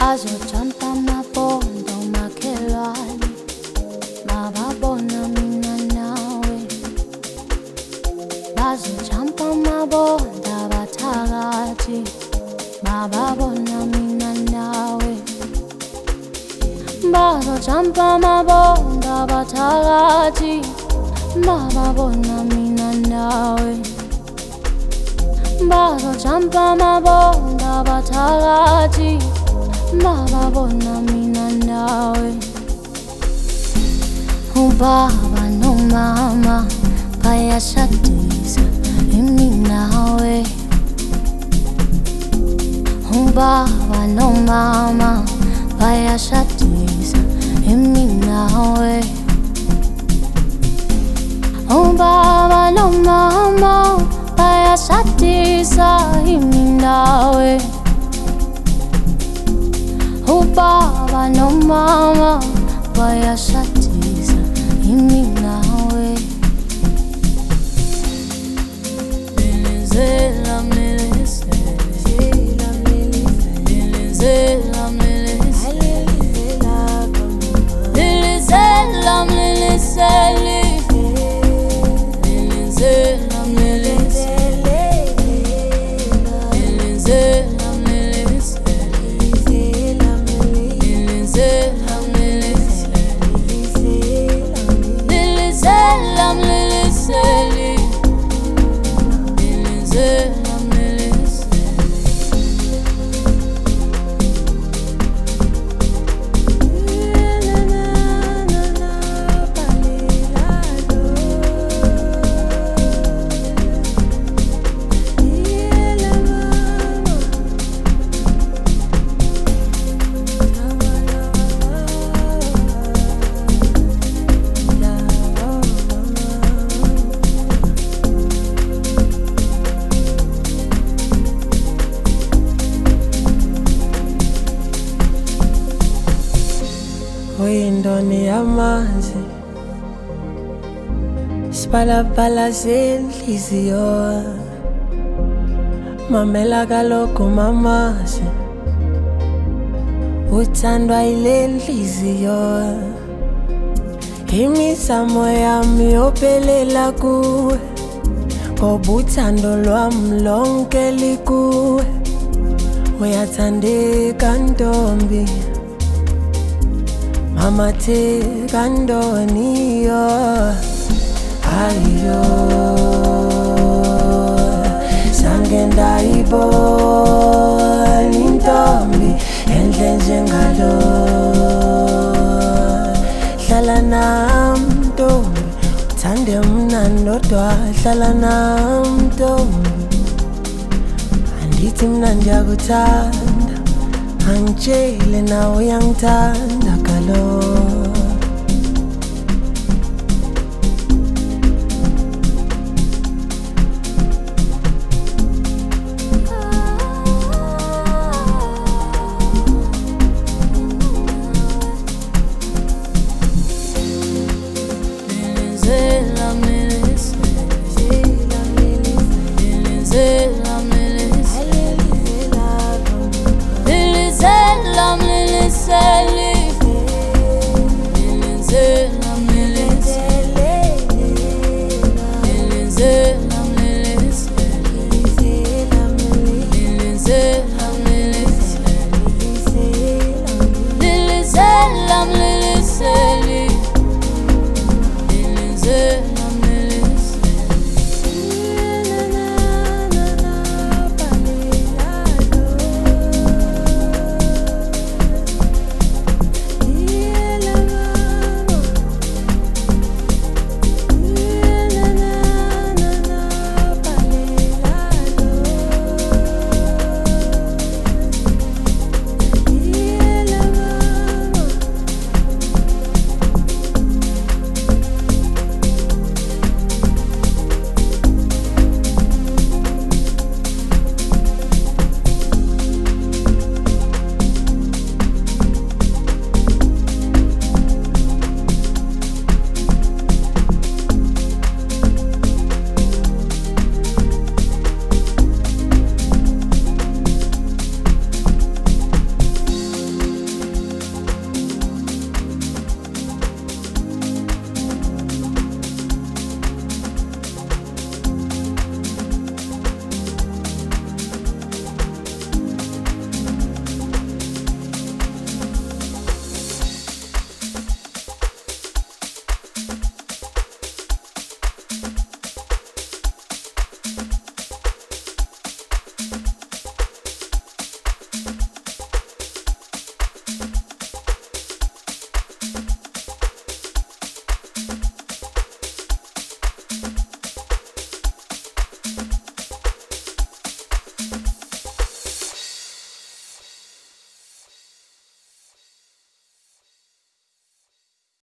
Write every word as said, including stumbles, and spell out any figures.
Bazojumpa mabondo makhelwane, mababona mina nawe. Bazojumpa mabonda abathakathi, mababona mina nawe. Bazojumpa mabonda abathakathi, mababona mina nawe. Bazojumpa mabonda abathakathi, mababona mina nawe. Ubaba nomama bayashadisa imi nawe. Ubaba nomama bayashadisa imi nawe. Ubaba nomama bayashadisa imi nawe. Ubaba nomama bayashadisa imi nawe. Lilizela mlilisela, lilizela mlilisela, lilizela mlilisela, lilizela mlilisela, lilizela Uyindoni yamanzi, sipalapala zenhliziyo. Mamela kaloku mamazi, uthandwa yile nhliziyo. Imizamo yami yophelela kuwe, ngoba uthando lwami lonke likuwe. Uyathandeka ntombi, mama theka ndoniyo. Ayo sange ndayibona intombi enhle njengalo. Hlala nami ntombi, uthande mna ndodwa. Hlala nami ntombi, andithi mna ndiyakuthanda, angitshele nawe uyangithanda kaloku.